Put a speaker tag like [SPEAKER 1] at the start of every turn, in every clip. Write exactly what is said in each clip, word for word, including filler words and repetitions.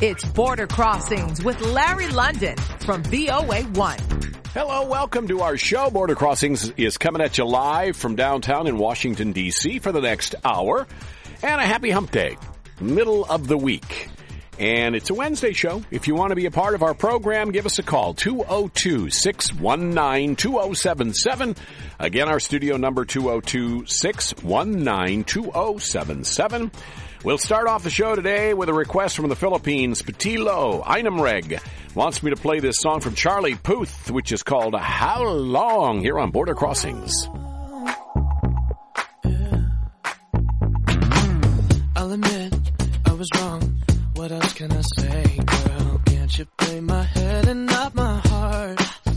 [SPEAKER 1] It's Border Crossings with Larry London from V O A one.
[SPEAKER 2] Hello, welcome to our show. Border Crossings is coming at you live from downtown in Washington, D C for the next hour. And a happy hump day, middle of the week. And it's a Wednesday show. If you want to be a part of our program, give us a call, two oh two, six one nine, two oh seven seven. Again, our studio number, two oh two, six one nine, two oh seven seven. We'll start off the show today with a request from the Philippines. Patilo Einamreg wants me to play this song from Charlie Puth, which is called How Long, here on Border Crossings.
[SPEAKER 3] I'll admit I was wrong. What else can I say, girl? Can't you play my head and not my heart?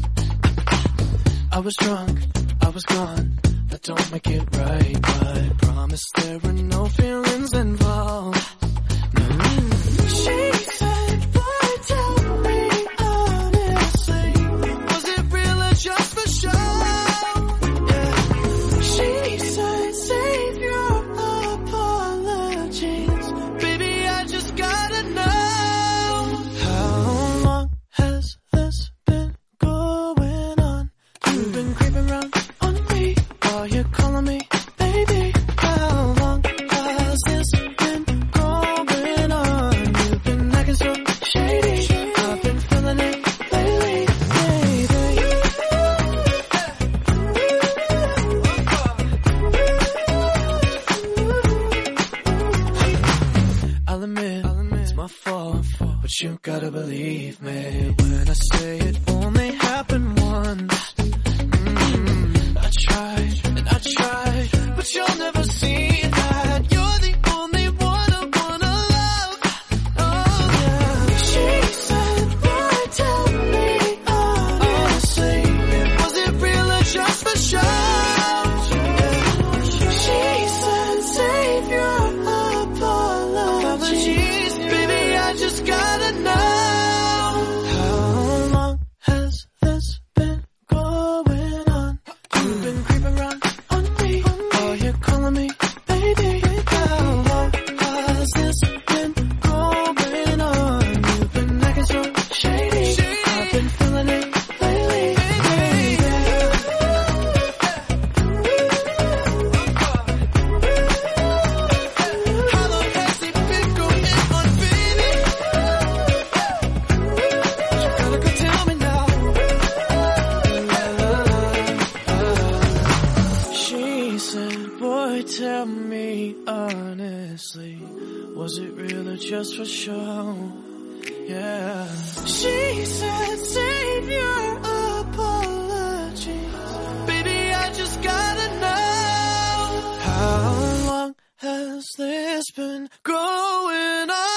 [SPEAKER 3] I was drunk, I was gone. That don't make it right, but I promise there were no feelings involved. Mm. She said, boy, tell me honestly, was it real or just for show? Yeah. She said, save your apologies. Baby, I just gotta know. How long has this been going on? You've been creeping around on me. Are you calling me, baby? How long has this been going on? You've been acting so shady. I've been feeling it lately, baby. I'll admit, it's my fault, but you gotta believe me when I say it only happened once. I tried, and I tried, but you'll never see that. You're the only one I wanna love. Oh, yeah. She said, boy, tell me honestly, was it real or just for show? Yeah. She said, save your apologies. Baby, I just gotta know. How long has this been going on? You've been creeping around on me. Are you calling me, baby? How long has this been going on? You've been acting so shady. I've been feeling it lately, baby. How long has it been going on, baby? You gotta go tell me now. She said, boy, tell me honestly, was it real or just for show? Yeah. She said, save your apologies. Baby, I just gotta know. How long has this been going on?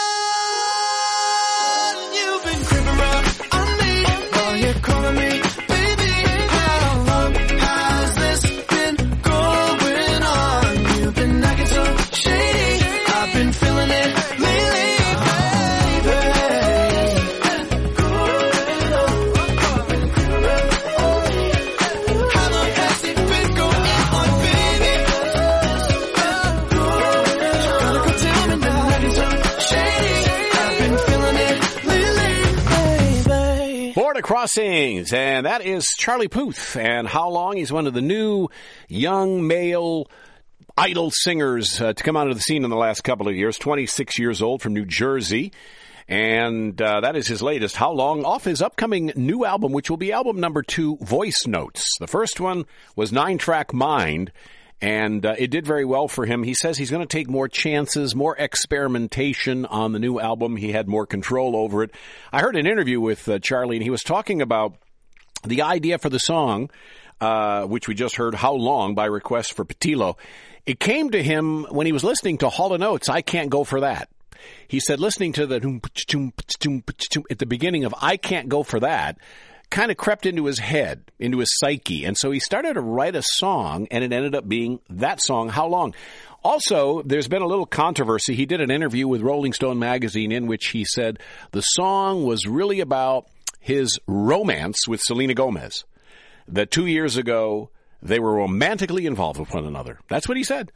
[SPEAKER 3] You've been creeping around on me. Are you calling me, baby? How long has this been going on? You've been acting so shady. I've been feeling it lately, baby. Going on. How long has it been going on, baby? You gotta go tell me now. Acting so shady. I've been feeling it lately, baby.
[SPEAKER 2] Border Crossings, and that is Charlie Puth. And How Long? He's one of the new young male idol singers uh, to come out of the scene in the last couple of years. twenty-six years old from New Jersey. And uh, that is his latest, How Long, off his upcoming new album, which will be album number two, Voice Notes. The first one was Nine-Track Mind, and uh, it did very well for him. He says he's going to take more chances, more experimentation on the new album. He had more control over it. I heard an interview with uh, Charlie, and he was talking about the idea for the song, uh, which we just heard, How Long, by request for Patilo. It came to him when he was listening to Hall and Oates, I Can't Go For That. He said listening to the at the beginning of I Can't Go For That kind of crept into his head, into his psyche. And so he started to write a song, and it ended up being that song, How Long. Also, there's been a little controversy. He did an interview with Rolling Stone magazine in which he said the song was really about his romance with Selena Gomez, that two years ago they were romantically involved with one another. That's what he said.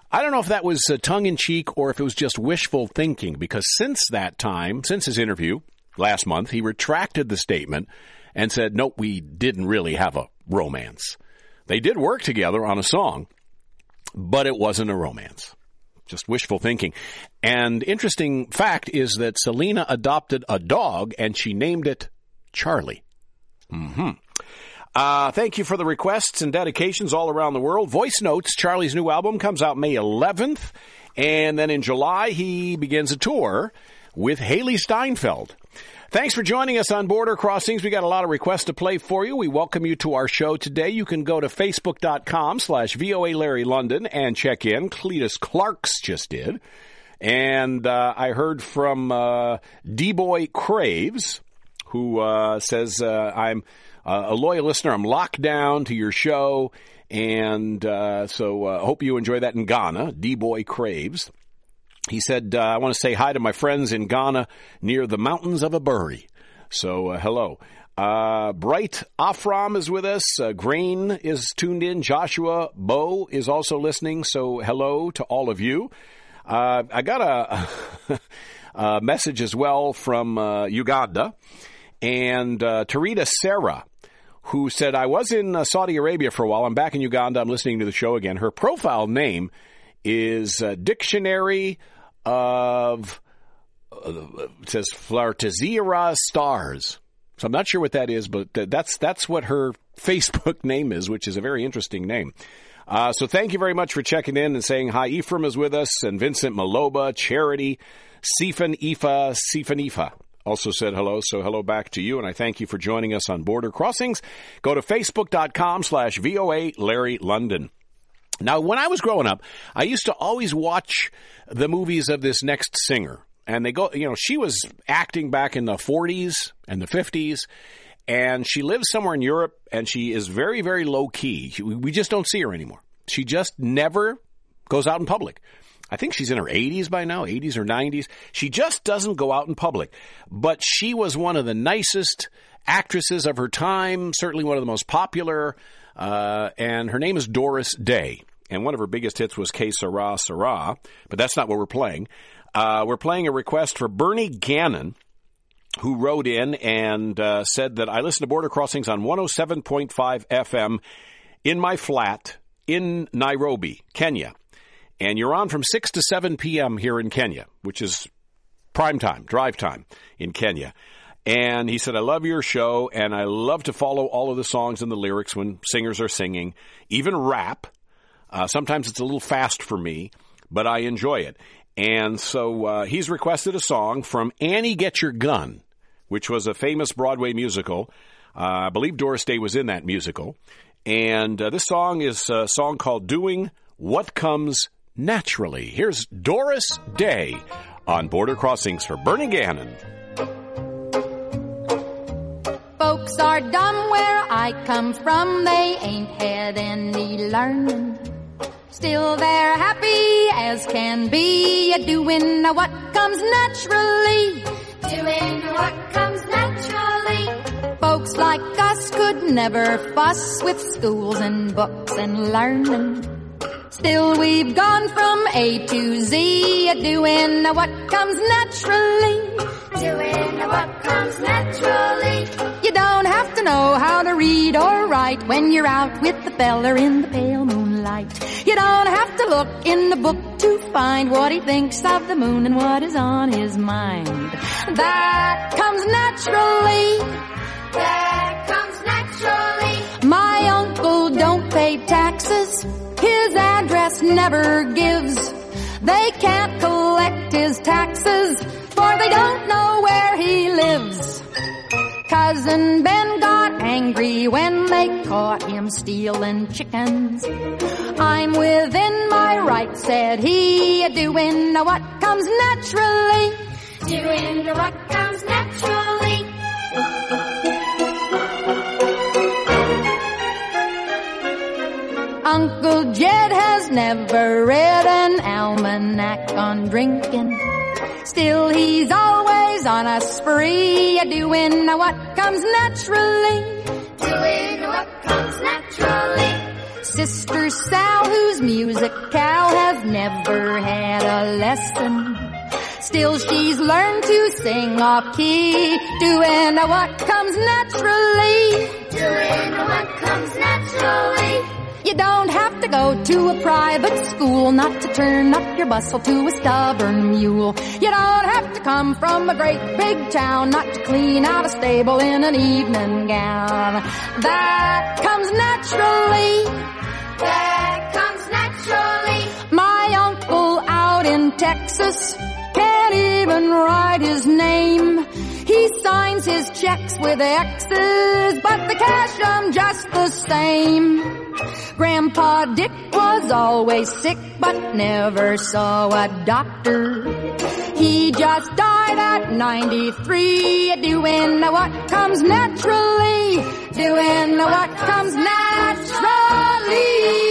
[SPEAKER 2] I don't know if that was uh, tongue-in-cheek or if it was just wishful thinking, because since that time, since his interview last month, he retracted the statement and said, nope, we didn't really have a romance. They did work together on a song, but it wasn't a romance. Just wishful thinking. And interesting fact is that Selena adopted a dog, and she named it Charlie. Mm-hmm. Uh, thank you for the requests and dedications all around the world. Voice Notes, Charlie's new album, comes out May eleventh. And then in July, he begins a tour with Haley Steinfeld. Thanks for joining us on Border Crossings. We got a lot of requests to play for you. We welcome you to our show today. You can go to facebook.com slash VOA Larry London and check in. Cletus Clarks just did. And uh, I heard from uh, D-Boy Craves, who uh, says, uh, I'm uh, a loyal listener. I'm locked down to your show. And uh, so I uh, hope you enjoy that in Ghana. D-Boy Craves. He said, uh, I want to say hi to my friends in Ghana near the mountains of Aburi. So, uh, hello. Uh, Bright Afram is with us. Uh, Grain is tuned in. Joshua Bo is also listening. So, hello to all of you. Uh, I got a, a message as well from uh, Uganda. And uh, Tarita Sarah, who said, I was in uh, Saudi Arabia for a while. I'm back in Uganda. I'm listening to the show again. Her profile name is uh, Dictionary of, uh, it says Flartazira Stars. So I'm not sure what that is, but th- that's that's what her Facebook name is, which is a very interesting name. Uh, so thank you very much for checking in and saying hi. Ephraim is with us, and Vincent Maloba, Charity, Sifan Ifa, Sifan Ifa also said hello. So hello back to you, and I thank you for joining us on Border Crossings. Go to facebook.com slash VOA Larry London. Now, when I was growing up, I used to always watch the movies of this next singer. And they go, you know, she was acting back in the forties and the fifties. And she lives somewhere in Europe, and she is very, very low-key. We just don't see her anymore. She just never goes out in public. I think she's in her eighties by now, eighties or nineties. She just doesn't go out in public. But she was one of the nicest actresses of her time, certainly one of the most popular. Uh, and her name is Doris Day. And one of her biggest hits was Que Sera, Sera. But that's not what we're playing. Uh, we're playing a request for Bernie Gannon, who wrote in and uh, said that I listen to Border Crossings on one oh seven point five F M in my flat in Nairobi, Kenya. And you're on from six to seven p.m. here in Kenya, which is prime time, drive time in Kenya. And he said, I love your show, and I love to follow all of the songs and the lyrics when singers are singing, even rap. Uh, sometimes it's a little fast for me, but I enjoy it. And so uh, he's requested a song from Annie Get Your Gun, which was a famous Broadway musical. Uh, I believe Doris Day was in that musical. And uh, this song is a song called Doing What Comes Naturally. Here's Doris Day on Border Crossings for Bernie Gannon.
[SPEAKER 4] Folks are dumb where I come from. They ain't had any learning. Still they're happy as can be, doing what comes naturally. Doing what comes naturally. Folks like us could never fuss with schools and books and learning. Still we've gone from A to Z, doing what comes naturally. Doing what comes naturally. You don't have to know how to read or write when you're out with the feller in the pale moonlight. You don't have to look in the book to find what he thinks of the moon and what is on his mind. That comes naturally. That comes naturally. My uncle don't pay taxes. His address never gives. They can't collect his taxes, for they don't know where he lives. Cousin Ben got angry when they caught him stealing chickens. I'm within my rights, said he, doing what comes naturally. Doing what comes naturally. Uncle Jed has never read an almanac on drinking. Still he's always on a spree, doing what comes naturally. Doing what comes naturally. sister Sal, whose music Cal has never had a lesson. Still she's learned to sing off key, doing what comes naturally.
[SPEAKER 5] Doing what comes naturally.
[SPEAKER 4] You don't have to go to a private school not to turn up your bustle to a stubborn mule. You don't have to come from a great big town not to clean out a stable in an evening gown. That comes naturally.
[SPEAKER 5] That comes naturally.
[SPEAKER 4] My uncle out in Texas can't even write his name. He signs his checks with X's, but they cash 'em just the same. Grandpa Dick was always sick, but never saw a doctor. He just died at ninety-three, doing what comes naturally, doing what comes naturally.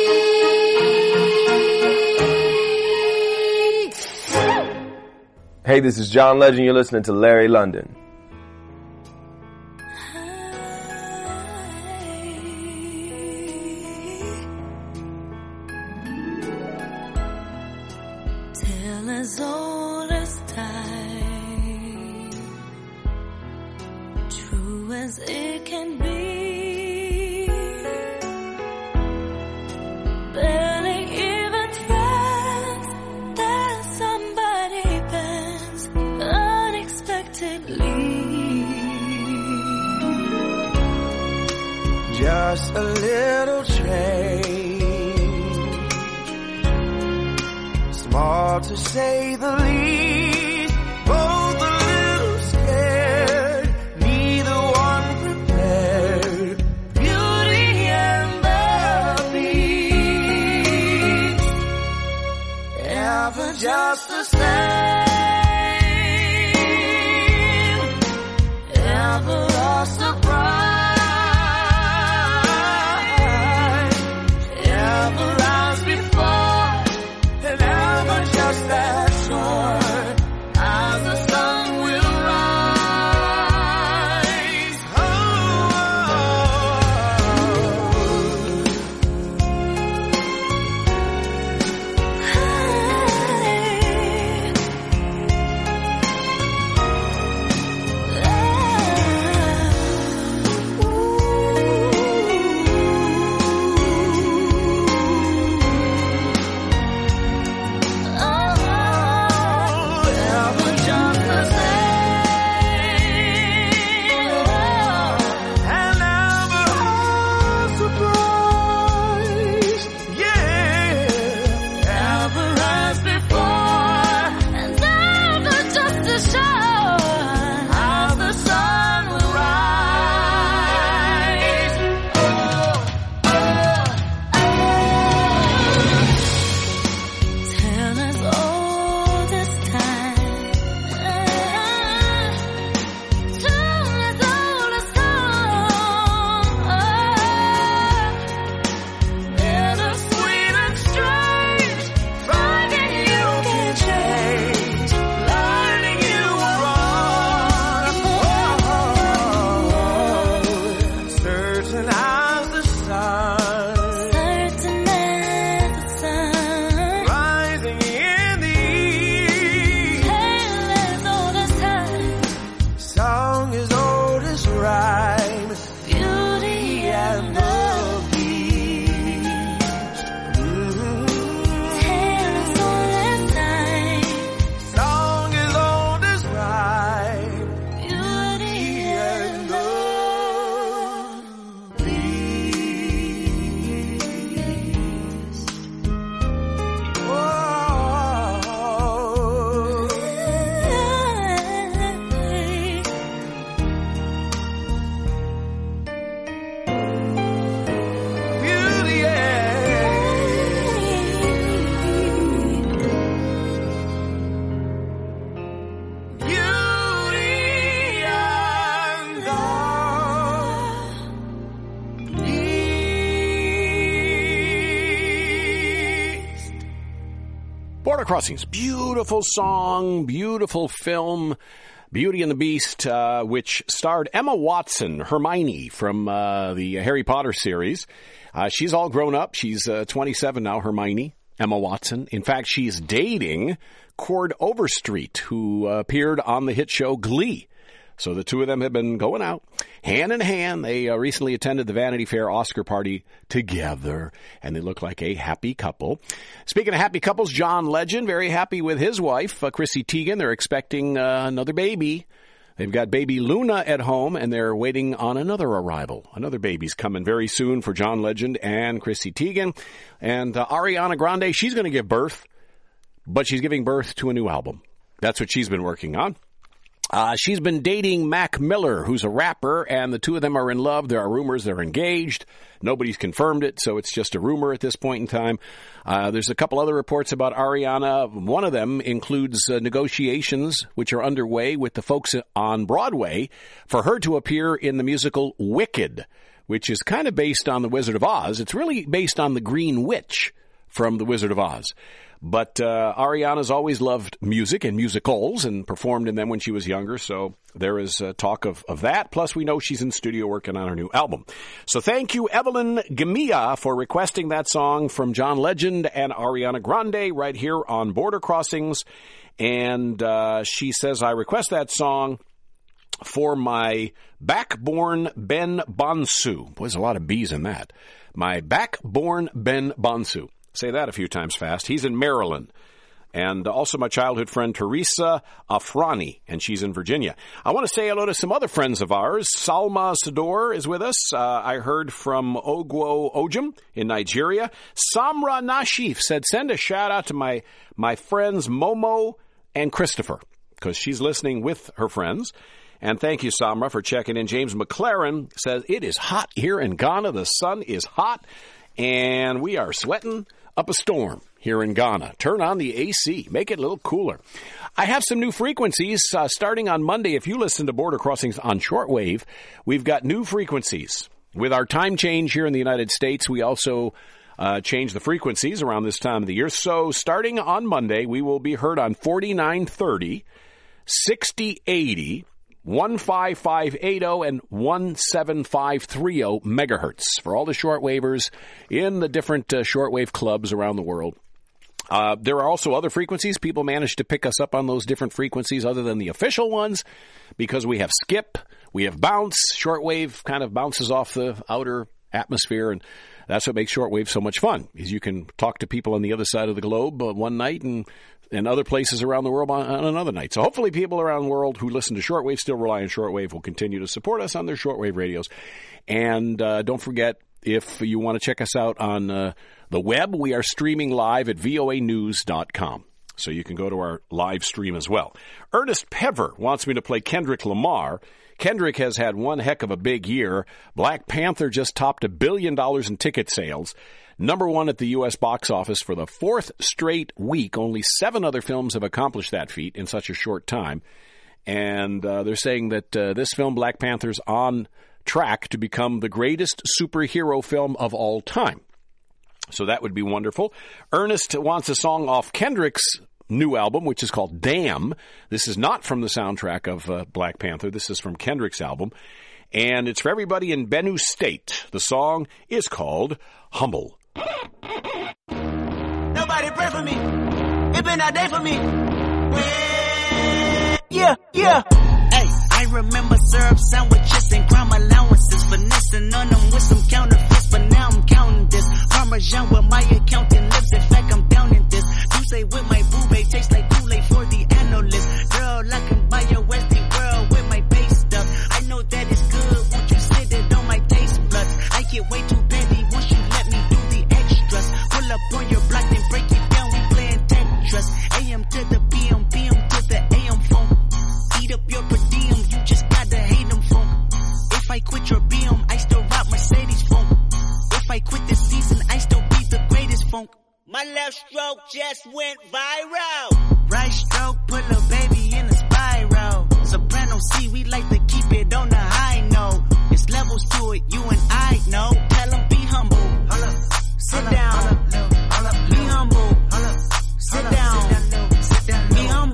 [SPEAKER 6] Hey, this is John Legend. You're listening to Larry London.
[SPEAKER 3] Tale as old as time, true as it can be. Barely even friends, there's somebody bends unexpectedly.
[SPEAKER 7] Just a little change, small to say the least, both a little scared, neither one prepared. Beauty and the Beast, ever just the same, ever a surprise, ever as before, and ever just as sure as the sun will rise. Oh,
[SPEAKER 2] Border Crossings, beautiful song, beautiful film, Beauty and the Beast, uh, which starred Emma Watson, Hermione, from uh, the Harry Potter series. Uh, she's all grown up. She's uh, twenty-seven now, Hermione, Emma Watson. In fact, she's dating Cord Overstreet, who uh, appeared on the hit show Glee. So the two of them have been going out hand in hand. They uh, recently attended the Vanity Fair Oscar party together, and they look like a happy couple. Speaking of happy couples, John Legend, very happy with his wife, uh, Chrissy Teigen. They're expecting uh, another baby. They've got baby Luna at home, and they're waiting on another arrival. Another baby's coming very soon for John Legend and Chrissy Teigen. And uh, Ariana Grande, she's going to give birth, but she's giving birth to a new album. That's what she's been working on. Uh, she's been dating Mac Miller, who's a rapper, and the two of them are in love. There are rumors they're engaged. Nobody's confirmed it, so it's just a rumor at this point in time. Uh, there's a couple other reports about Ariana. One of them includes uh, negotiations which are underway with the folks on Broadway for her to appear in the musical Wicked, which is kind of based on The Wizard of Oz. It's really based on the Green Witch from The Wizard of Oz. But uh, Ariana's always loved music and musicals and performed in them when she was younger, so there is uh, talk of, of that. Plus, we know she's in studio working on her new album. So thank you, Evelyn Gamia, for requesting that song from John Legend and Ariana Grande right here on Border Crossings. And uh, she says, I request that song for my backborn Ben Bonsu. Boy, there's a lot of B's in that. My backborn Ben Bonsu. Say that a few times fast. He's in Maryland. And also my childhood friend Teresa Afrani, and she's in Virginia. I want to say hello to some other friends of ours. Salma Sador is with us. Uh, I heard from Ogwo Ojem in Nigeria. Samra Nashif said, send a shout out to my, my friends Momo and Christopher, because she's listening with her friends. And thank you, Samra, for checking in. James McLaren says, it is hot here in Ghana. The sun is hot, and we are sweating up a storm here in Ghana. Turn on the A C. Make it a little cooler. I have some new frequencies uh, starting on Monday. If you listen to Border Crossings on shortwave, we've got new frequencies. With our time change here in the United States, we also uh, change the frequencies around this time of the year. So starting on Monday, we will be heard on forty-nine thirty, sixty eighty, one five five eight zero and one seven five three zero megahertz for all the shortwavers in the different uh, shortwave clubs around the world. Uh, there are also other frequencies. People manage to pick us up on those different frequencies other than the official ones because we have skip, we have bounce. Shortwave kind of bounces off the outer atmosphere, and that's what makes shortwave so much fun, is you can talk to people on the other side of the globe uh, one night and and other places around the world on, on another night. So hopefully people around the world who listen to shortwave, still rely on shortwave, will continue to support us on their shortwave radios. And uh, don't forget, if you want to check us out on uh, the web, we are streaming live at V O A news dot com. So you can go to our live stream as well. Ernest Pever wants me to play Kendrick Lamar. Kendrick has had one heck of a big year. Black Panther just topped a billion dollars in ticket sales. Number one at the U S box office for the fourth straight week. Only seven other films have accomplished that feat in such a short time. And uh, they're saying that uh, this film, Black Panther's on track to become the greatest superhero film of all time. So that would be wonderful. Ernest wants a song off Kendrick's new album, which is called Damn. This is not from the soundtrack of uh, Black Panther. This is from Kendrick's album. And it's for everybody in Benue State. The song is called Humble.
[SPEAKER 7] Nobody pray for me. It been a day for me. Yeah, yeah. Hey, I remember syrup sandwiches and crime allowances. Finessing on them with some counterfeits, but now I'm counting this. Parmesan with my accountant lips. In fact, I'm down in this. You say with my boo-babe tastes like Kool-Aid for the analyst. Girl, I can buy your Westie world with my base stuff. I know that it's good. Won't you sit it on my taste buds? I get way too petty once you let me do the extras. Pull up on your block, then break it down. We playing Tetris. A M to the B M, B M to the A M phone. Eat up your per diem, you just gotta hate them phone. If I quit your B M, I still rock Mercedes phone. If I quit this season, I still be the greatest funk. My left stroke just went viral. Right stroke put a baby in a spiral. Soprano C, we like to keep it on the high note. There's levels to it, you and I know. Tell them be humble. Hold up. Sit hold down. Hold up, hold up, be humble. Hold up. Sit down. Sit down. Be humble. Hold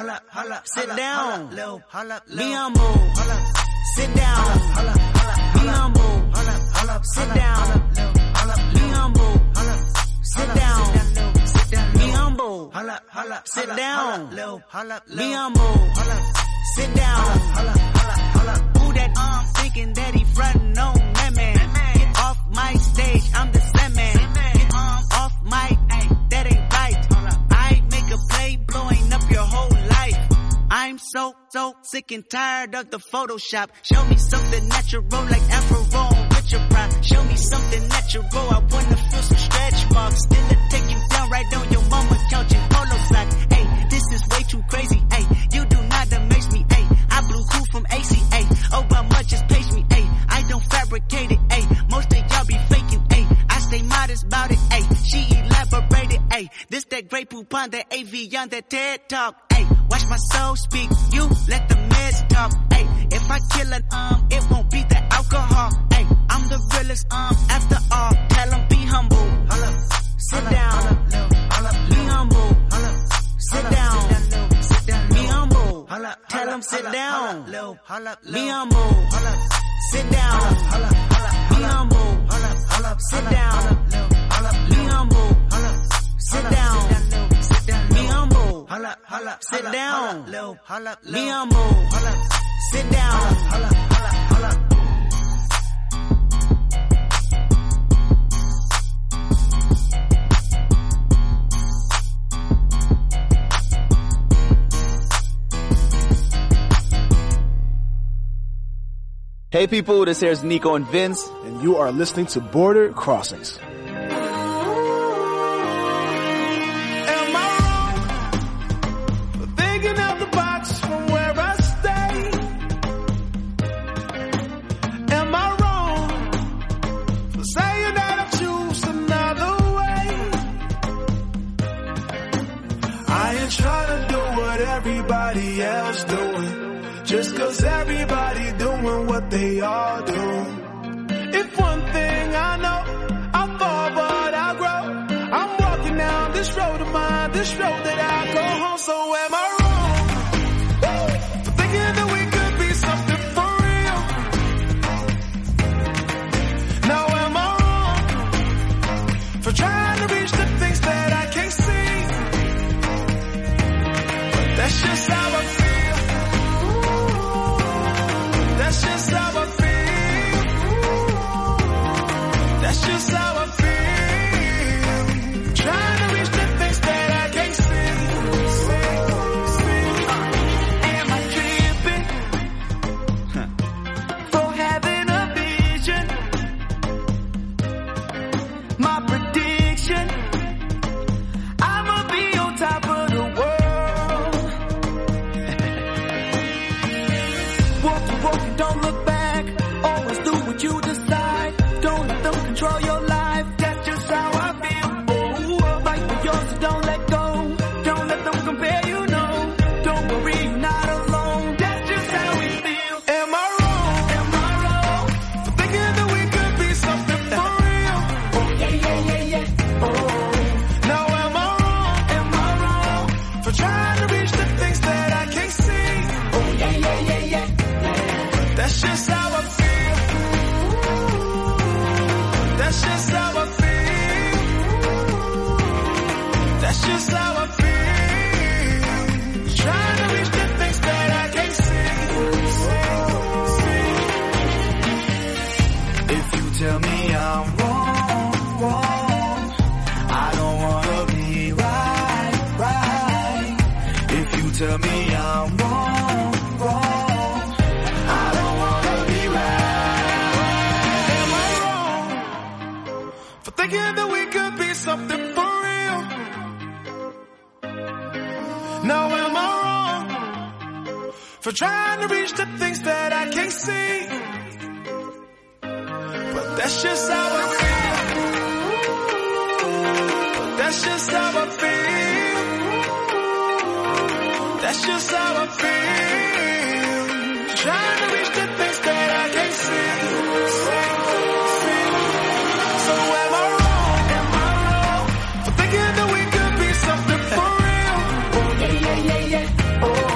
[SPEAKER 7] Sit down. Be humble. Sit down. Be humble. Sit down. Be humble. Sit down. Be humble. Sit down. Be humble. Sit down. Who that um thinking that he frontin' on that man? Get off my stage, I'm the Sandman. Get um off my, ay, that ain't right. I make a play, blowing up your whole life. I'm so, so sick and tired of the Photoshop. Show me something natural like Afro on Richard Pryor. Show me something natural, I wanna feel some stretch marks. Still to take you down right on your mama couch in polo socks. Hey, this is way too crazy, hey, you do not amaze me, hey. I blew cool from A C A, Obama just page me, hey. I don't fabricate it, hey, most of y'all be faking, hey. I stay modest about it, hey, she elaborated, hey. This that Grey Poupon, that A V on that TED Talk, hey. Watch my soul speak, you let the meds talk, hey. If I kill an um, it won't be the alcohol, hey. I'm the realest um, after all, tell them be humble. Sit down, be humble. Sit down, be humble. Tell them sit down, be humble. Sit down, be humble. Sit down, be humble. Sit down, be humble. Sit down, be humble. Sit down.
[SPEAKER 8] Hey people, this here's Nico and Vince,
[SPEAKER 9] and you are listening to Border Crossings.
[SPEAKER 3] Am I wrong for thinking out the box from where I stay? Am I wrong for saying that I choose another way? I ain't trying to do what everybody else doing. Just cause everybody doing what they all do. If one thing I know, I fall but I grow. I'm walking down this road of mine, this road that I go home. So am I wrong for thinking that we could be something for real? Now am I wrong for trying to reach the things that I can't see? But that's just how I feel. That's just how I feel. That's just how I feel. Trying to reach the things that I can't see. Am I tripping for having a vision? My prediction, I'ma be on top of the world. Walk, walk, don't look back. Always do what you decide. Don't let them control your life. That's just how I feel. Oh, fight for yours, so don't let go. Don't let them compare you, no. Don't worry, you're not alone. That's just how we feel. Am I wrong? Am I wrong for thinking that we could be something for real? Oh, yeah, yeah, yeah, yeah. Oh, now am I wrong? Am I wrong for trying to reach the things that I can't see? Oh, yeah, yeah, yeah, yeah. That's just how I feel. That's just how I feel. That's just how I feel. Trying to reach the things that I can't see. If you tell me I'm wrong, wrong, I don't wanna be right, right. If you tell me I'm wrong, wrong, I don't wanna be right. Am I wrong for thinking that we could be something for real? Now am I wrong for trying to reach the things that I can't see? But that's just how I feel. That's just how I feel. That's just how I feel. Trying to reach the things that I can't see. So am I wrong? Am I wrong for thinking that we could be something for real? Oh, yeah, yeah, yeah, yeah. Oh.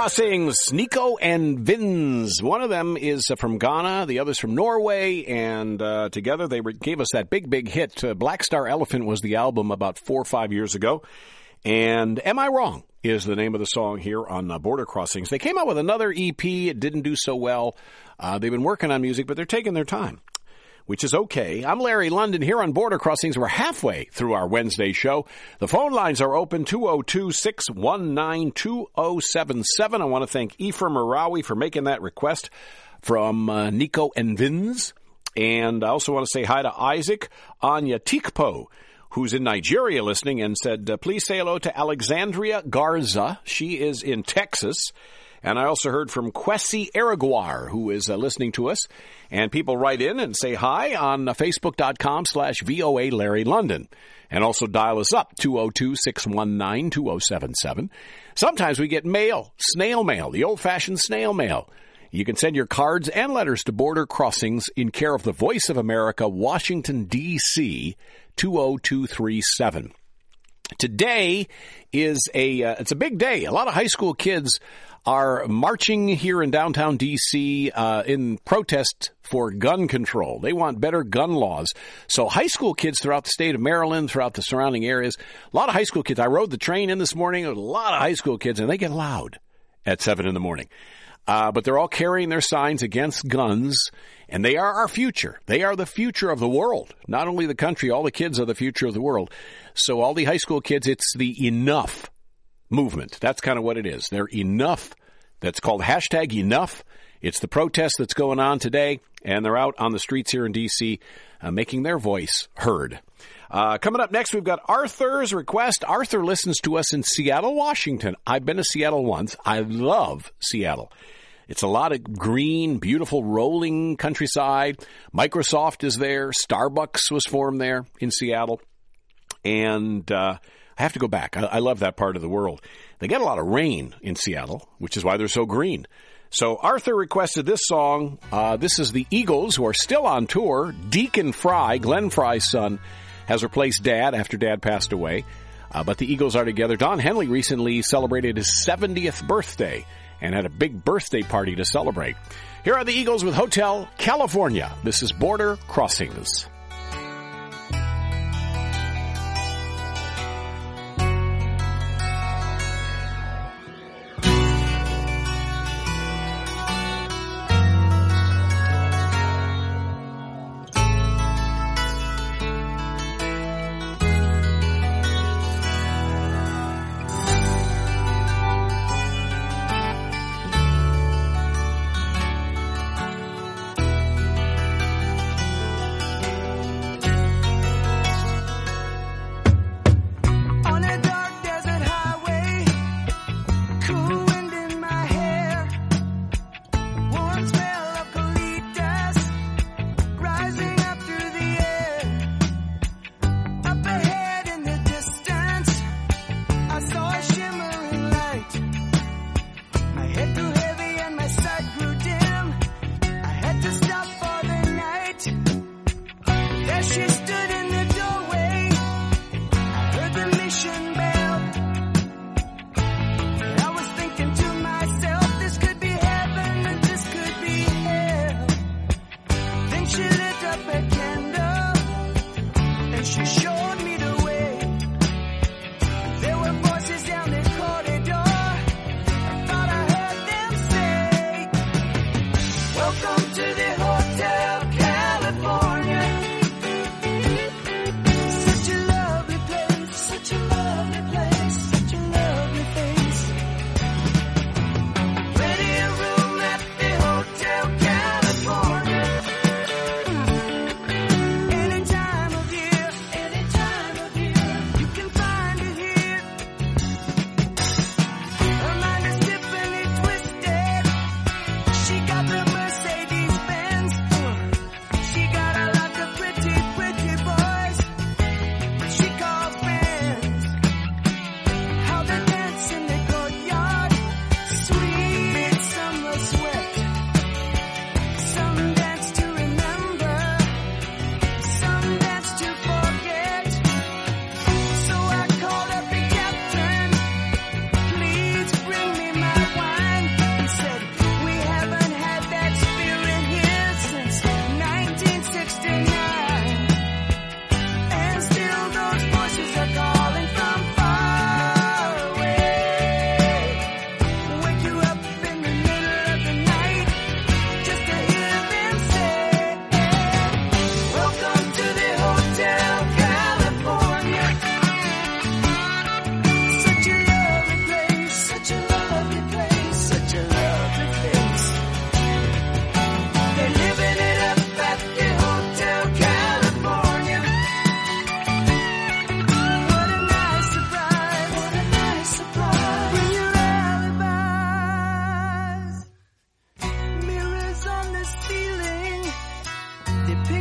[SPEAKER 2] Crossings, Nico and Vinz. One of them is uh, from Ghana, the other's from Norway, and uh, together they re- gave us that big, big hit. Uh, Black Star Elephant was the album about four or five years ago, and Am I Wrong is the name of the song here on uh, Border Crossings. They came out with another E P. It didn't do so well. Uh, they've been working on music, but they're taking their time, which is okay. I'm Larry London here on Border Crossings. We're halfway through our Wednesday show. The phone lines are open, two oh two, six one nine, two oh seven seven. I want to thank Ephraim Marawi for making that request from uh, Nico and Vinz. And I also want to say hi to Isaac Anyatikpo, who's in Nigeria listening, and said, uh, please say hello to Alexandria Garza. She is in Texas. And I also heard from Kwesi Araguar, who is uh, listening to us. And people write in and say hi on uh, Facebook.com slash VOA Larry London. And also dial us up, two oh two, six one nine, two oh seven seven. Sometimes we get mail, snail mail, the old-fashioned snail mail. You can send your cards and letters to Border Crossings in care of the Voice of America, Washington, D C, two oh two three seven. Today is a, uh, it's a big day. A lot of high school kids are marching here in downtown D C uh, in protest for gun control. They want better gun laws. So high school kids throughout the state of Maryland, throughout the surrounding areas, a lot of high school kids. I rode the train in this morning. There was a lot of high school kids, and they get loud at seven in the morning. Uh, but they're all carrying their signs against guns, and they are our future. They are the future of the world. Not only the country, all the kids are the future of the world. So all the high school kids, it's the enough movement. That's kind of what it is. They're enough. That's called hashtag enough. It's the protest that's going on today, and they're out on the streets here in D C uh, making their voice heard. Uh, coming up next, we've got Arthur's request. Arthur listens to us in Seattle, Washington. I've been to Seattle once. I love Seattle. It's a lot of green, beautiful, rolling countryside. Microsoft is there. Starbucks was formed there in Seattle. And uh, I have to go back. I, I love that part of the world. They get a lot of rain in Seattle, which is why they're so green. So Arthur requested this song. Uh, this is the Eagles, who are still on tour. Deacon Fry, Glenn Fry's son, has replaced Dad after Dad passed away. Uh, but the Eagles are together. Don Henley recently celebrated his seventieth birthday and had a big birthday party to celebrate. Here are the Eagles with Hotel California. This is Border Crossings.
[SPEAKER 3] Wine.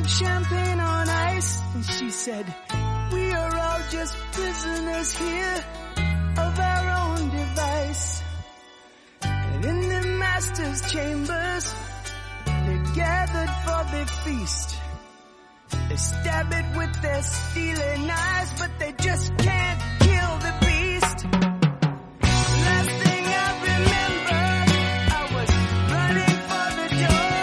[SPEAKER 3] of champagne on ice, and she said, we are all just prisoners here of our own device. And in the master's chambers, they're gathered for the feast. They stab it with their steely knives, but they just can't kill the beast. Last thing I remember, I was running for the door.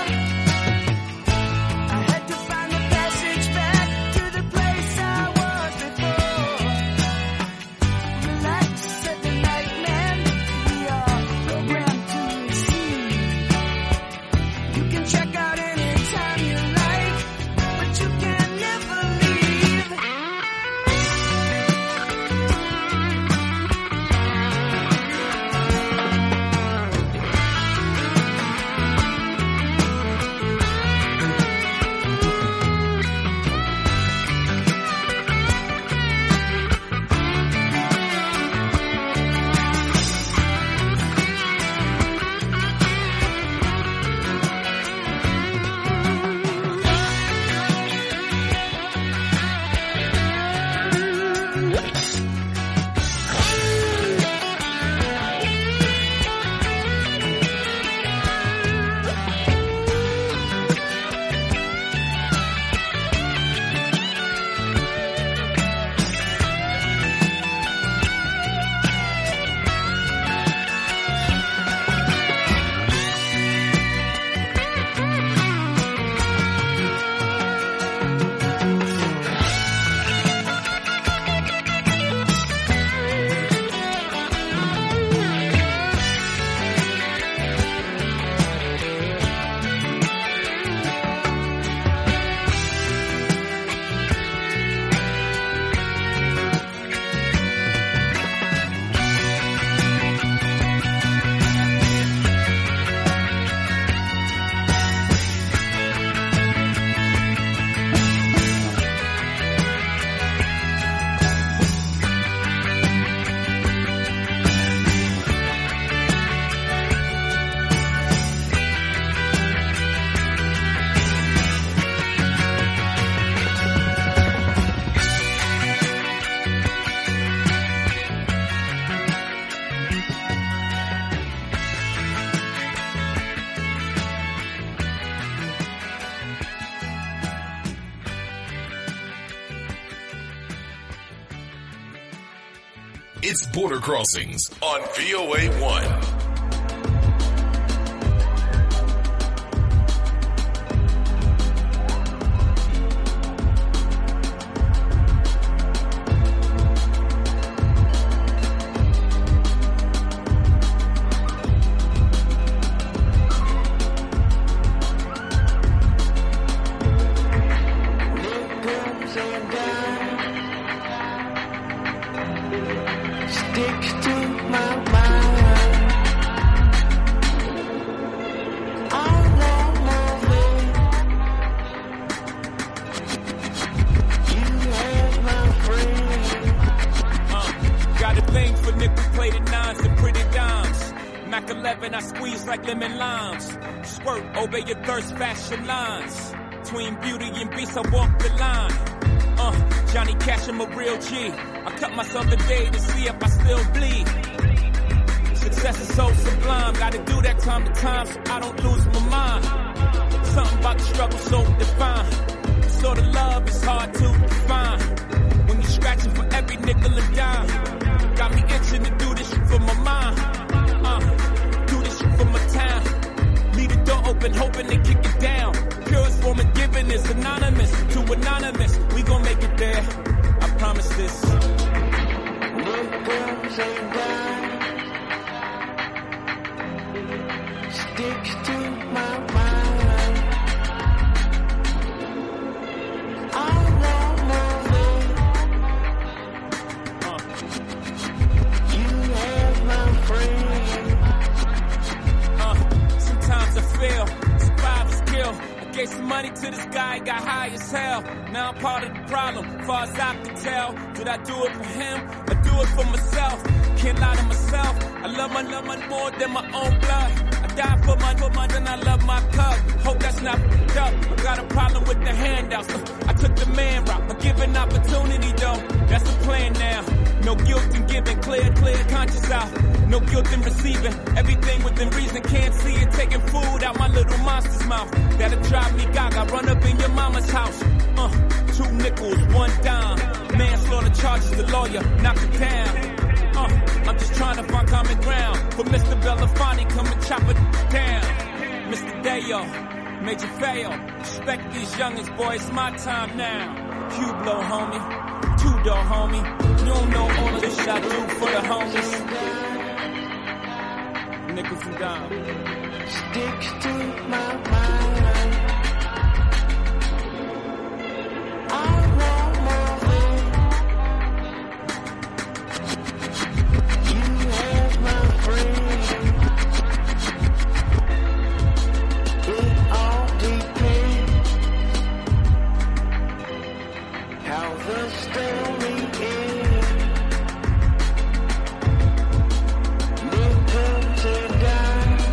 [SPEAKER 3] I had to find the passage back to the place I was before. Relax, said the night man, we are programmed to receive. You can check out anytime you like, but you can never leave.
[SPEAKER 10] It's Border Crossings on V O A one.
[SPEAKER 11] Obey your thirst, fashion lines. Between beauty and beast, I walk the line. Uh, Johnny Cash, I'm a real G. I cut myself a day to see if I still bleed. Success is so sublime. Gotta do that time to time so I don't lose my mind. Something about the struggle so defined. Sort of love is hard to define. When you're scratching for every nickel and dime. Got me itching to do this shit for my mind. Uh, do this shit for my town. Leave the door open, hoping to kick it down. Purest form of giving is anonymous to anonymous. We gon' make it there, I promise this. Look girls ain't done. Sticks to my mind. I know moving. Uh. You have my friend. Sometimes I feel survivors kill. I gave some money to this guy, got high as hell. Now I'm part of the problem, far as I can tell. Did I do it for him? I do it for myself. Can't lie to myself. I love my love money more than my own blood. I die for my for my, then I love my cup. Hope that's not f***ed up. I got a problem with the handout. styles. Uh, I took the man route, I'm giving opportunity though. That's the plan now. No guilt in giving, clear, clear conscience out. No guilt in receiving, everything within reason. Can't see it, taking food out my little monster's mouth. That'll drive me gaga, run up in your mama's house. Uh, two nickels, one dime. Manslaughter charges, the lawyer, knock it down. Uh, I'm just trying to find common ground. For Mister Belafonte, come and chop it down. Mister Dayo, Major fail. Respect these youngins, boy, it's my time now. Cublo, homie. Two-door, homie. You don't know all of this shit I do for the homies. Nickels and dimes.
[SPEAKER 3] Sticks to my mind. I want more things. You have my friend. It all depends how the story ends. Nickels and dimes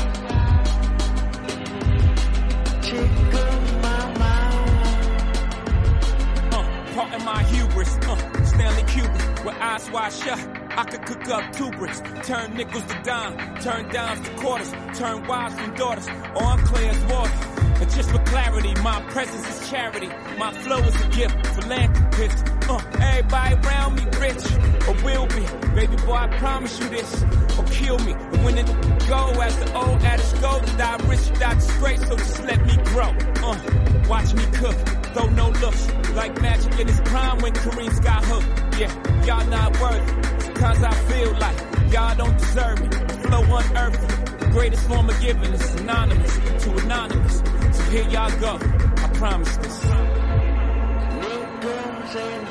[SPEAKER 3] tickle my mind.
[SPEAKER 11] Uh, part of my hubris, uh, Stanley Kubrick, with eyes wide shut. I could cook up two bricks, turn nickels to dime, turn dimes to quarters, turn wives from daughters, or I'm clear as water. And just for clarity, my presence is charity, my flow is a gift, philanthropist. Uh, everybody around me rich, or will be. Baby boy, I promise you this, or kill me. And when it go, as the old adage goes, to die rich, die disgrace, so just let me grow. Uh, watch me cook, throw no looks, like magic in his prime when Kareem got hooked. Yeah, y'all not worthy. Sometimes I feel like y'all don't deserve me. Flow unearthly. The greatest form of giving is anonymous to anonymous. So here y'all go. I promise this.
[SPEAKER 3] Nickels and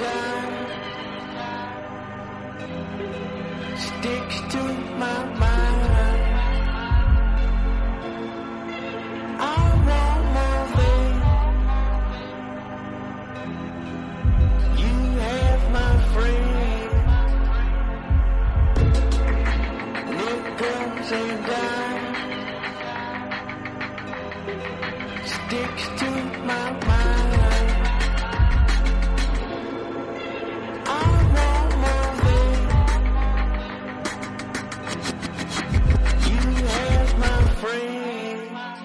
[SPEAKER 3] dimes sticks to my mind. I want more things. You have my friend. Nickels and dimes sticks to my mind. I want more things. You have my friend.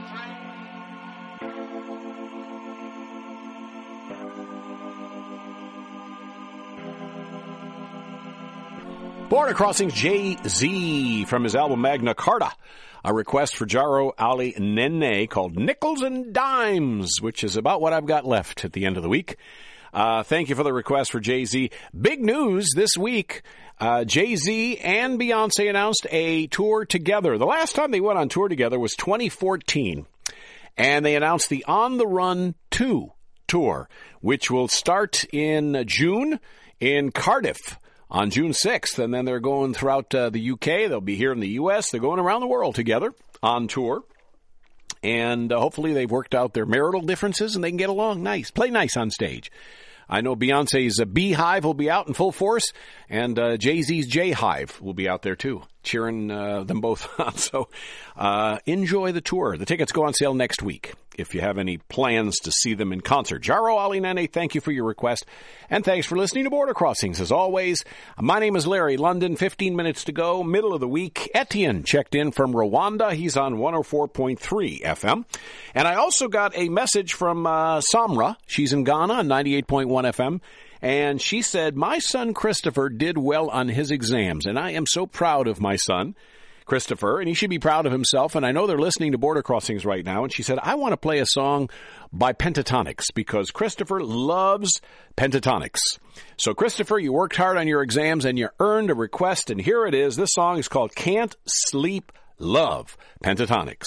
[SPEAKER 2] Border Crossings, Jay-Z from his album Magna Carta. A request for Jaro Ali Nene called Nickels and Dimes, which is about what I've got left at the end of the week. Uh, thank you for the request for Jay-Z. Big news this week. Uh, Jay-Z and Beyonce announced a tour together. The last time they went on tour together was twenty fourteen. And they announced the On the Run two tour, which will start in June in Cardiff on June sixth, and then they're going throughout uh, the U K. They'll be here in the U S. They're going around the world together on tour, and uh, hopefully they've worked out their marital differences and they can get along nice, play nice on stage. I know Beyonce's uh, Beehive will be out in full force, and uh, Jay-Z's J-Hive will be out there too, cheering uh, them both on. So uh, enjoy the tour. The tickets go on sale next week if you have any plans to see them in concert. Jaro Ali Nene, thank you for your request, and thanks for listening to Border Crossings. As always, my name is Larry London. fifteen minutes to go, middle of the week. Etienne checked in from Rwanda. He's on one oh four point three F M. And I also got a message from uh, Samra. She's in Ghana on ninety-eight point one F M. And she said, my son Christopher did well on his exams, and I am so proud of my son, Christopher, and he should be proud of himself. And I know they're listening to Border Crossings right now. And she said, I want to play a song by Pentatonix because Christopher loves Pentatonix. So, Christopher, you worked hard on your exams and you earned a request. And here it is. This song is called Can't Sleep Love, Pentatonix.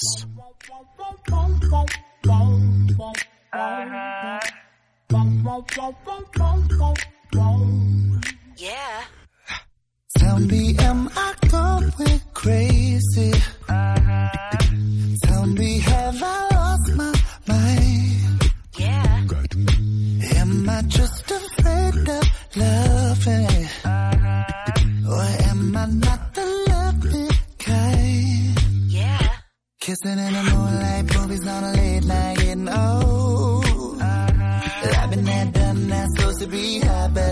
[SPEAKER 12] Yeah.
[SPEAKER 3] Tell me, am I going crazy? Tell me, have I lost my mind?
[SPEAKER 12] Yeah.
[SPEAKER 3] Am I just afraid of loving? Or am I not the loving kind?
[SPEAKER 12] Yeah.
[SPEAKER 3] Kissing in the moonlight, movies on a late night, getting old.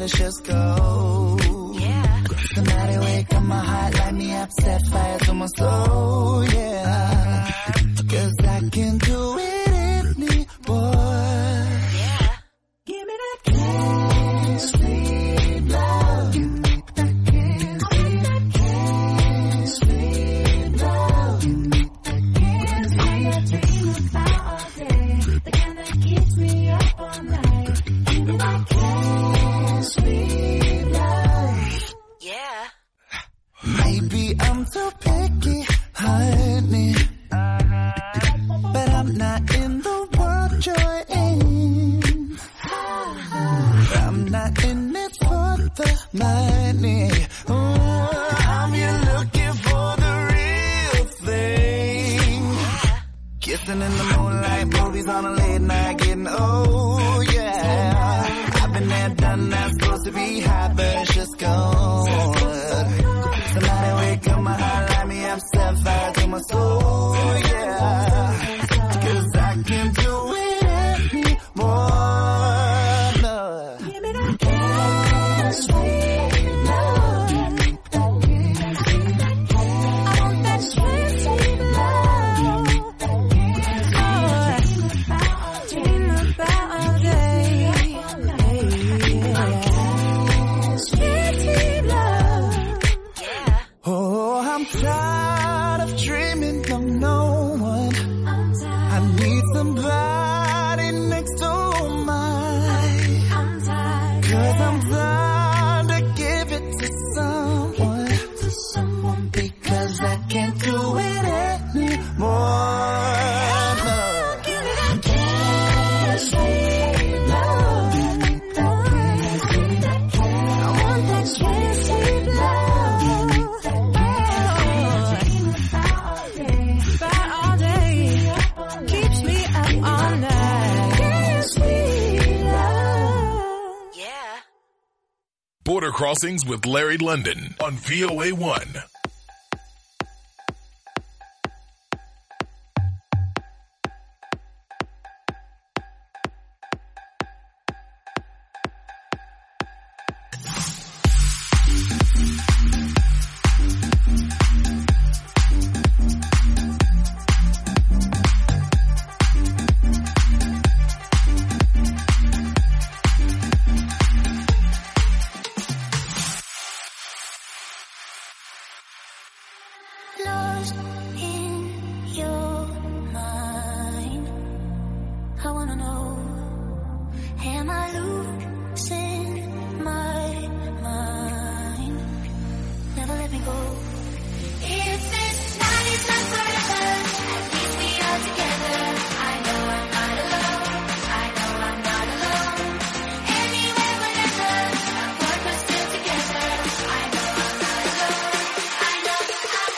[SPEAKER 3] let's just go. Yeah. Somebody wake up my heart, light me up, set fire to my soul, yeah. Cause I can do it anymore. Yeah. Give me that can't sleep love. Give me that can't sleep, can't sleep love. Give me that can't sleep. I dream about all day, the kind that keeps me up all night. Give me that can't sleep love. Yeah. Maybe I'm too picky, honey, but I'm not in the world you're in. I'm not in it for the money. Ooh, I'm here looking for the real thing. Kissing in the moonlight, movies on a late night, getting old, yeah. I've been there, done that, supposed to be high, but it's just gone. Somebody wake up my heart, light me up, set fire to my soul, yeah. Cause I can do it anymore. No. Give me that can't sleep love. Give me that can't sleep. I want that can't sleep love. Dream about all day. Can't sleep love. Oh, I'm tired of dreaming of no one. I need somebody next to mine. Cause I'm tired to give it to someone. To someone because I can't do it anymore. No. Give me that can't sleep love. Give me that can't sleep. I want that can't sleep love.
[SPEAKER 10] Border Crossings with Larry London on V O A one.
[SPEAKER 3] Lost in your mind, I wanna know, am I losing my mind? Never let me go. If this night is not forever, at least we are together. I know I'm not alone. I know I'm not alone. Anywhere, whenever, of course we're still together. I know I'm not alone. I know I'm not alone.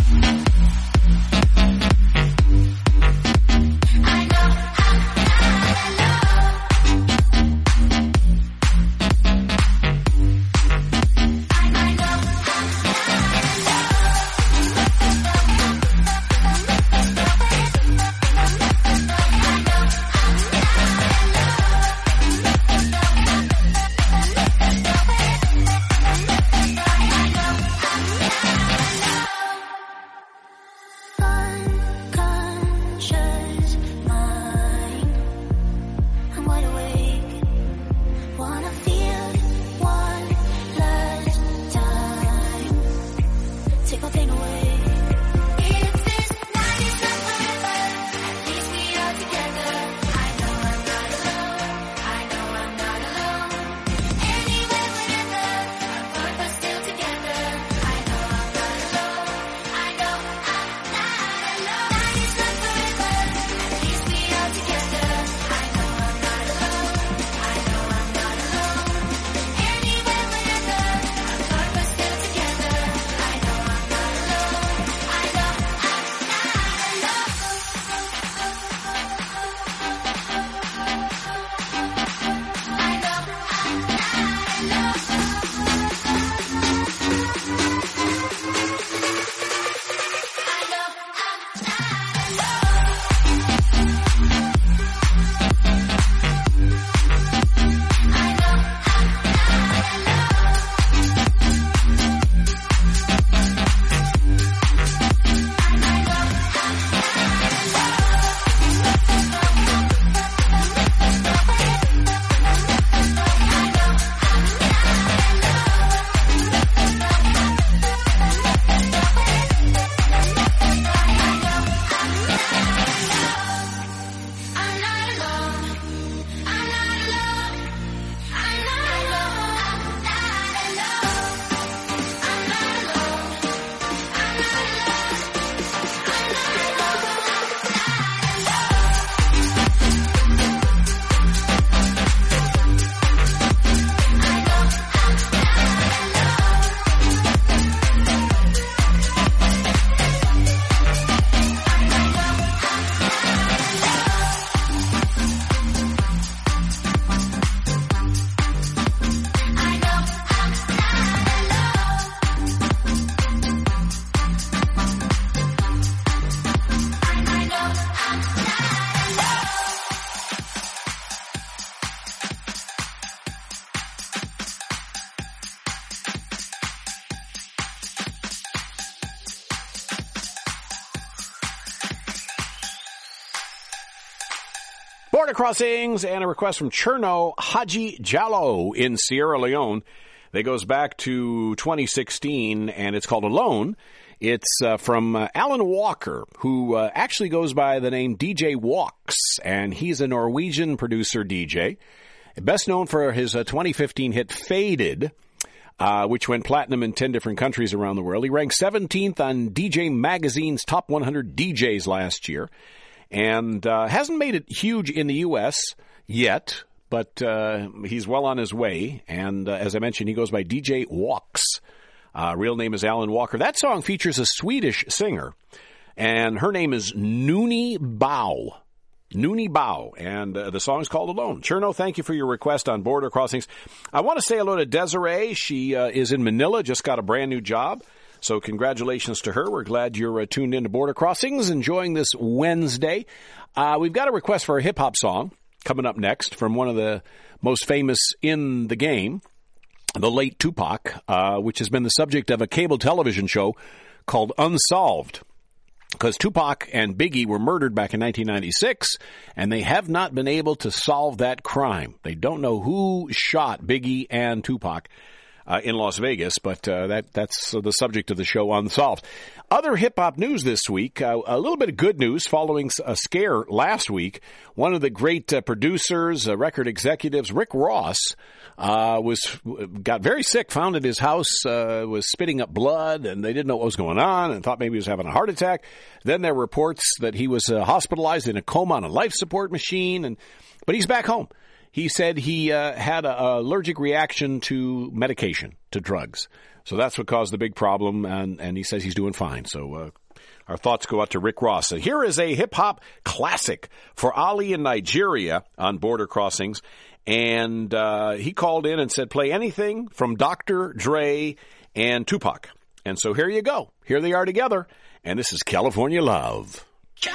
[SPEAKER 3] I know I'm not alone.
[SPEAKER 2] Border Crossings and a request from Cherno Haji Jallo in Sierra Leone. That goes back to twenty sixteen, and it's called Alone. It's uh, from uh, Alan Walker, who uh, actually goes by the name D J Walks, and he's a Norwegian producer D J, best known for his uh, twenty fifteen hit Faded, uh, which went platinum in ten different countries around the world. He ranked seventeenth on D J Magazine's Top one hundred D Js last year, and uh, hasn't made it huge in the U S yet, but uh, he's well on his way, and uh, as I mentioned, he goes by D J Walks. Uh, real name is Alan Walker. That song features a Swedish singer, and her name is Noonie Bao. Noonie Bao, and uh, the song's called Alone. Cherno, thank you for your request on Border Crossings. I want to say hello to Desiree. She uh, is in Manila, just got a brand new job, so congratulations to her. We're glad you're uh, tuned in to Border Crossings, enjoying this Wednesday. Uh, we've got a request for a hip-hop song coming up next from one of the most famous in the game, the late Tupac, uh, which has been the subject of a cable television show called Unsolved. Because Tupac and Biggie were murdered back in nineteen ninety-six, and they have not been able to solve that crime. They don't know who shot Biggie and Tupac uh, in Las Vegas, but uh, that that's the subject of the show Unsolved. Other hip-hop news this week, uh, a little bit of good news following a scare last week. One of the great uh, producers, uh, record executives, Rick Ross, uh, was got very sick, found at his house, uh, was spitting up blood, and they didn't know what was going on and thought maybe he was having a heart attack. Then there were reports that he was uh, hospitalized in a coma on a life support machine, and but he's back home. He said he uh, had an allergic reaction to medication, to drugs. So that's what caused the big problem, and, and he says he's doing fine. So uh, our thoughts go out to Rick Ross. And here is a hip-hop classic for Ali in Nigeria on Border Crossings. And uh, he called in and said, play anything from Doctor Dre and Tupac. And so here you go. Here they are together. And this is California Love.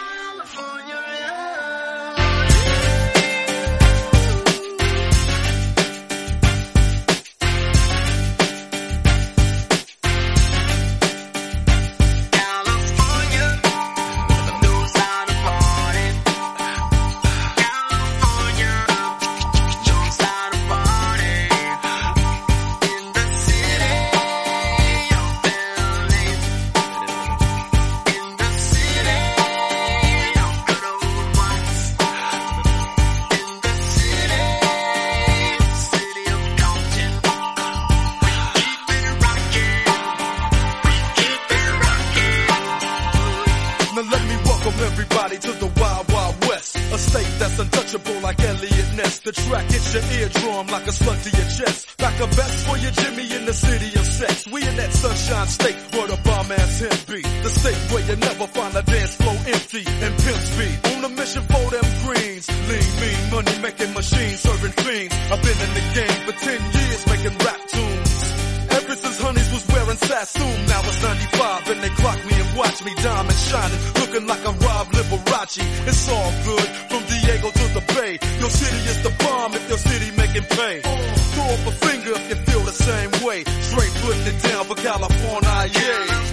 [SPEAKER 12] The track hits your eardrum like a slug to your chest. Back a vest for your Jimmy in the city of sex. We in that sunshine state where the bomb ass him be. The state where you never find a dance floor empty and pimp speed. On a mission for them greens. Lean, mean, money making machines, serving fiends. I've been in the game for ten years making rap tunes. Ever since Honeys was wearing Sassoon, now it's ninety-five and they clock me and watch me diamond shining, looking like a Rob Liberace. It's all good from Diego to the Bay. Your city is the bomb if your city making pay. Throw up a finger if you feel the same way. Straight putting it down for California, yeah.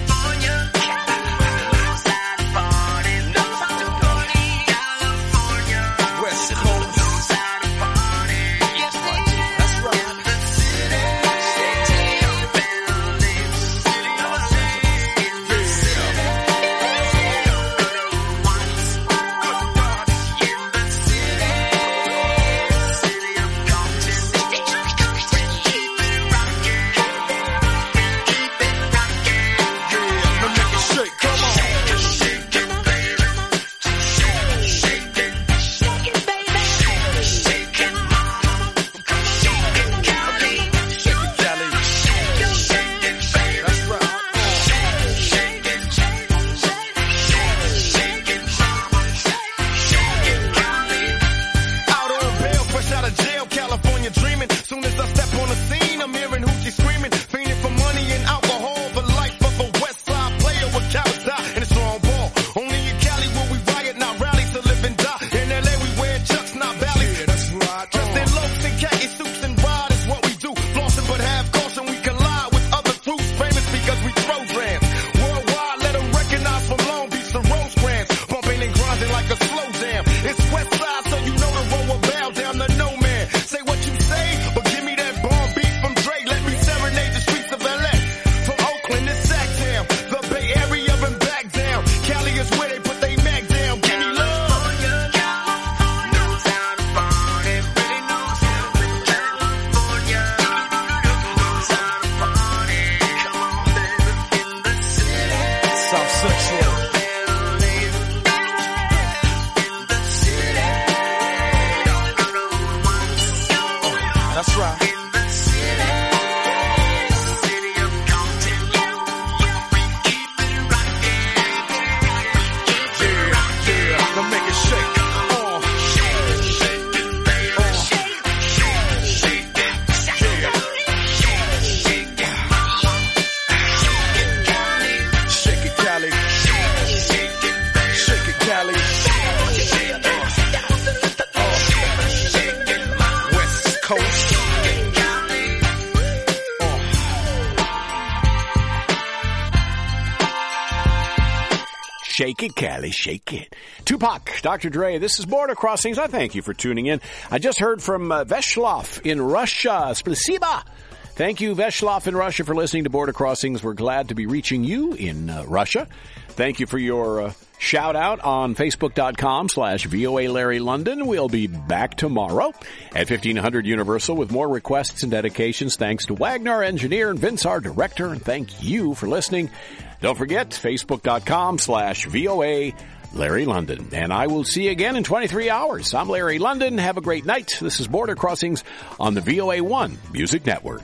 [SPEAKER 2] Shake it, Cali, shake it. Tupac, Doctor Dre, this is Border Crossings. I thank you for tuning in. I just heard from uh, Veshlov in Russia. Splasiba. Thank you, Veshlov in Russia, for listening to Border Crossings. We're glad to be reaching you in uh, Russia. Thank you for your uh, shout out on Facebook.com slash VOA Larry London. We'll be back tomorrow at fifteen hundred Universal with more requests and dedications. Thanks to Wagner, our engineer, and Vince, our director. And thank you for listening. Don't forget, Facebook.com slash VOA Larry London. And I will see you again in twenty-three hours. I'm Larry London. Have a great night. This is Border Crossings on the V O A one Music Network.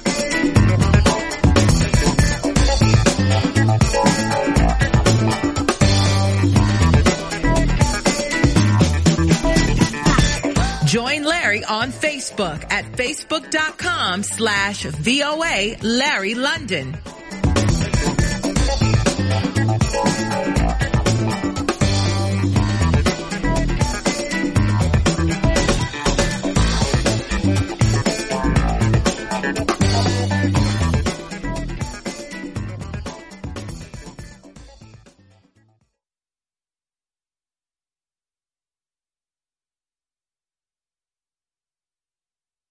[SPEAKER 1] Join Larry on Facebook at Facebook.com slash VOA Larry London.